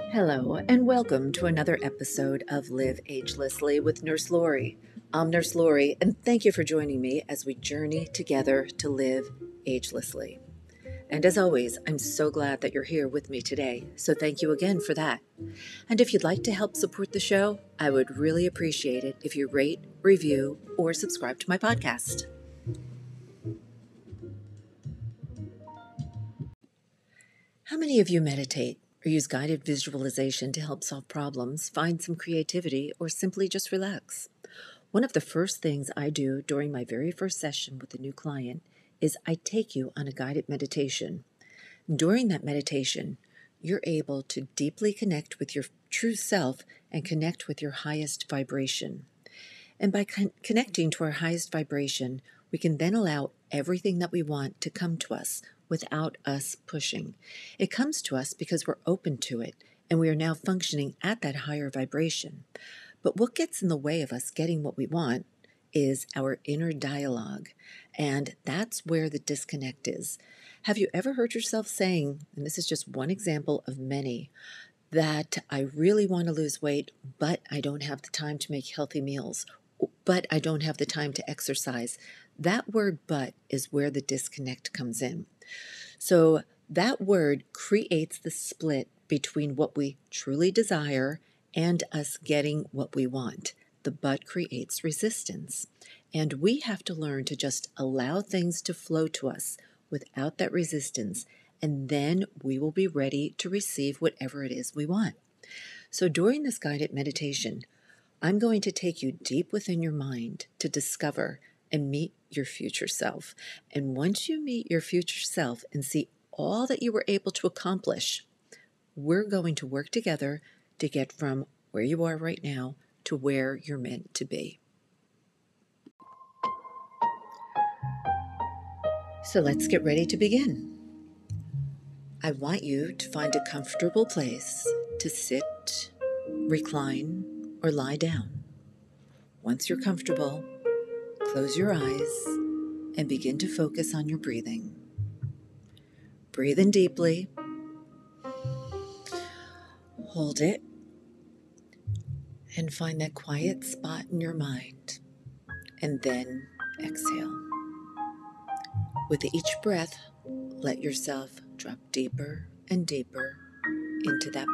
Hello, and welcome to another episode of Live Agelessly with Nurse Lori. I'm Nurse Lori, and thank you for joining me as we journey together to live agelessly. And as always, I'm so glad that you're here with me today, so thank you again for that. And if you'd like to help support the show, I would really appreciate it if you rate, review, or subscribe to my podcast. How many of you meditate or use guided visualization to help solve problems, find some creativity, or simply just relax? One of the first things I do during my very first session with a new client is I take you on a guided meditation. During that meditation, you're able to deeply connect with your true self and connect with your highest vibration. And by connecting to our highest vibration, we can then allow everything that we want to come to us without us pushing. It comes to us because we're open to it, and we are now functioning at that higher vibration. But what gets in the way of us getting what we want is our inner dialogue, and that's where the disconnect is. Have you ever heard yourself saying, and this is just one example of many, that I really want to lose weight, but I don't have the time to make healthy meals, but I don't have the time to exercise? That word "but" is where the disconnect comes in. So that word creates the split between what we truly desire and us getting what we want. The "but" creates resistance. And we have to learn to just allow things to flow to us without that resistance, and then we will be ready to receive whatever it is we want. So during this guided meditation, I'm going to take you deep within your mind to discover and meet your future self. And once you meet your future self and see all that you were able to accomplish, we're going to work together to get from where you are right now to where you're meant to be. So let's get ready to begin. I want you to find a comfortable place to sit, recline, or lie down. Once you're comfortable, close your eyes and begin to focus on your breathing. Breathe in deeply. Hold it. And find that quiet spot in your mind. And then exhale. With each breath, let yourself drop deeper and deeper into that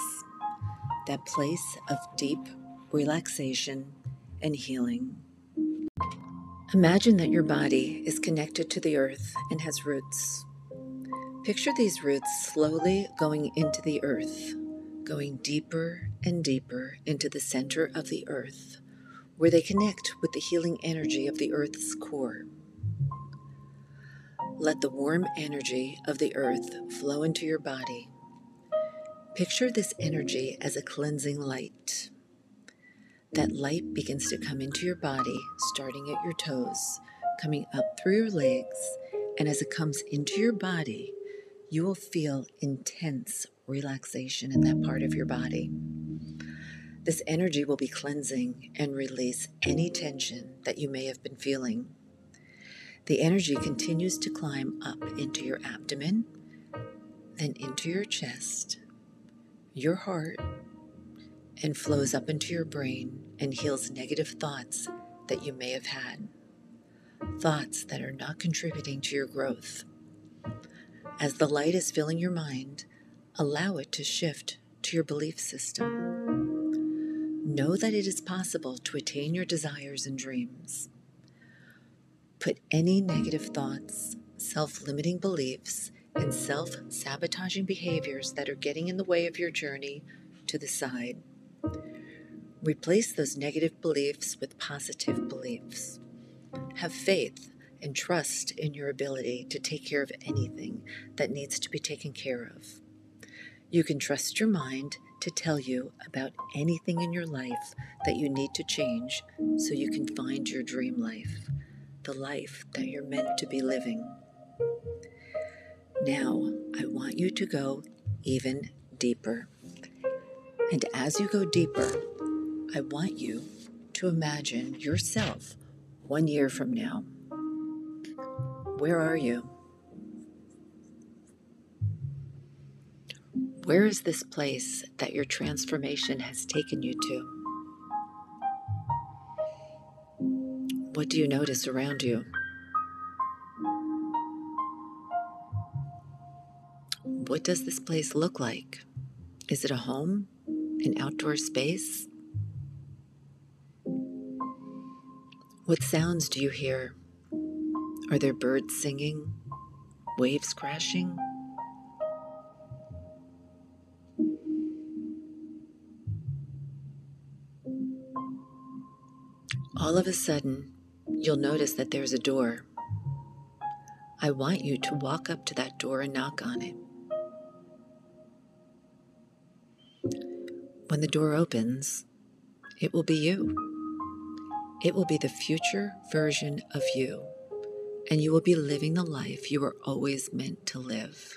place of deep relaxation and healing. Imagine that your body is connected to the earth and has roots. Picture these roots slowly going into the earth, going deeper and deeper into the center of the earth, where they connect with the healing energy of the earth's core. Let the warm energy of the earth flow into your body. Picture this energy as a cleansing light. That light begins to come into your body, starting at your toes, coming up through your legs, and as it comes into your body, you will feel intense relaxation in that part of your body. This energy will be cleansing and release any tension that you may have been feeling. The energy continues to climb up into your abdomen, then into your chest, your heart, and flows up into your brain and heals negative thoughts that you may have had, thoughts that are not contributing to your growth. As the light is filling your mind, allow it to shift to your belief system. Know that it is possible to attain your desires and dreams. Put any negative thoughts, self-limiting beliefs, and self-sabotaging behaviors that are getting in the way of your journey to the side. Replace those negative beliefs with positive beliefs. Have faith and trust in your ability to take care of anything that needs to be taken care of. You can trust your mind to tell you about anything in your life that you need to change so you can find your dream life, the life that you're meant to be living. Now, I want you to go even deeper. And as you go deeper, I want you to imagine yourself 1 year from now. Where are you? Where is this place that your transformation has taken you to? What do you notice around you? What does this place look like? Is it a home? An outdoor space? What sounds do you hear? Are there birds singing? Waves crashing? All of a sudden, you'll notice that there's a door. I want you to walk up to that door and knock on it. When the door opens, it will be you. It will be the future version of you, and you will be living the life you were always meant to live.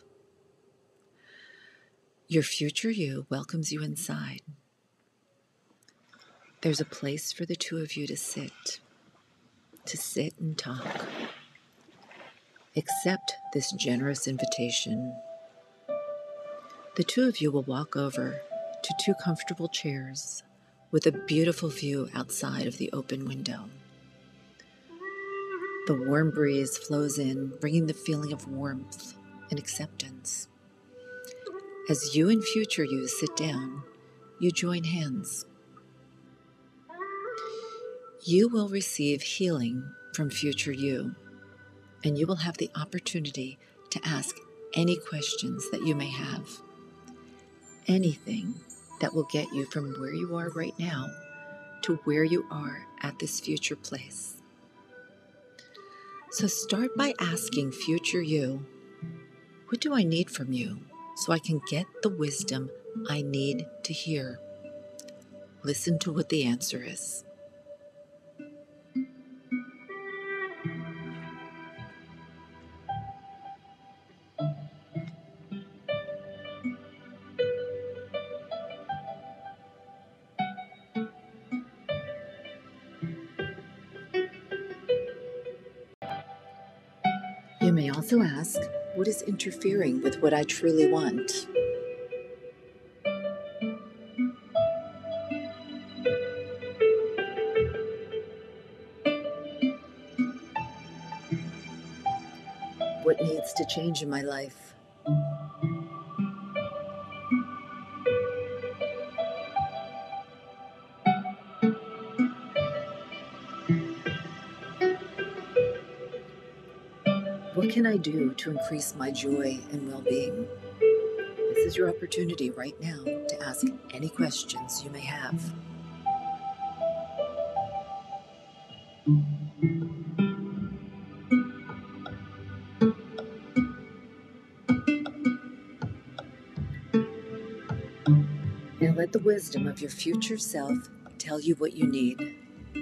Your future you welcomes you inside. There's a place for the two of you to sit and talk. Accept this generous invitation. The two of you will walk over to two comfortable chairs with a beautiful view outside of the open window. The warm breeze flows in, bringing the feeling of warmth and acceptance. As you and future you sit down, you join hands. You will receive healing from future you, and you will have the opportunity to ask any questions that you may have. Anything that will get you from where you are right now to where you are at this future place. So start by asking future you, what do I need from you so I can get the wisdom I need to hear? Listen to what the answer is. You may also ask, what is interfering with what I truly want? What needs to change in my life? What can I do to increase my joy and well-being? This is your opportunity right now to ask any questions you may have. Now let the wisdom of your future self tell you what you need.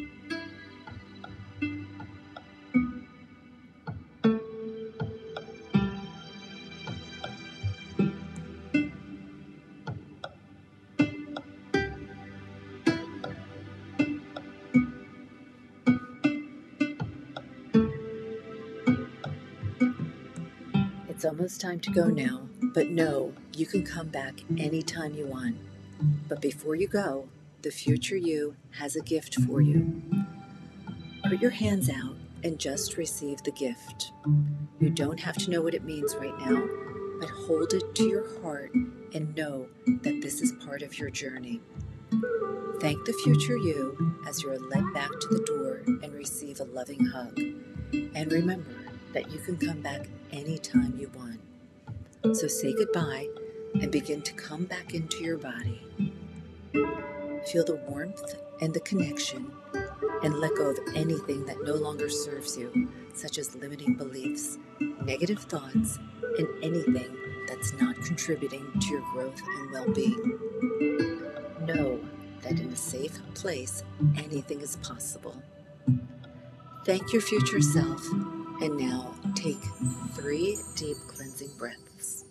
It's almost time to go now, but know you can come back anytime you want. But before you go, the future you has a gift for you. Put your hands out and just receive the gift. You don't have to know what it means right now, but hold it to your heart and know that this is part of your journey. Thank the future you as you are led back to the door and receive a loving hug. And remember that you can come back anytime you want. So say goodbye and begin to come back into your body. Feel the warmth and the connection, and let go of anything that no longer serves you, such as limiting beliefs, negative thoughts, and anything that's not contributing to your growth and well-being. Know that in a safe place, anything is possible. Thank your future self, and now take 3 deep cleansing breaths.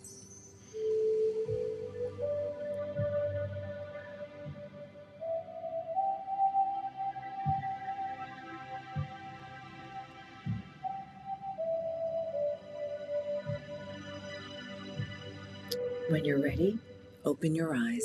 When you're ready, Open your eyes.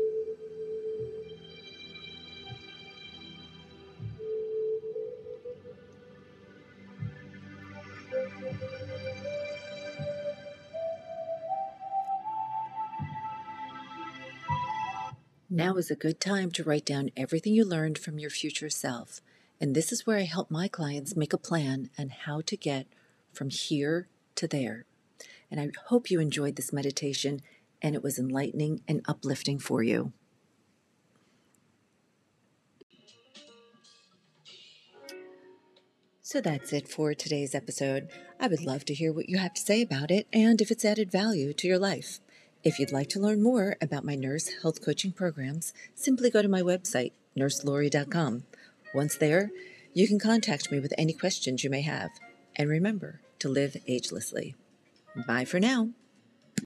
Now is a good time to write down everything you learned from your future self. And this is where I help my clients make a plan on how to get from here to there. And I hope you enjoyed this meditation and it was enlightening and uplifting for you. So that's it for today's episode. I would love to hear what you have to say about it and if it's added value to your life. If you'd like to learn more about my nurse health coaching programs, simply go to my website, nurselori.com. Once there, you can contact me with any questions you may have. And remember to live agelessly. Bye for now.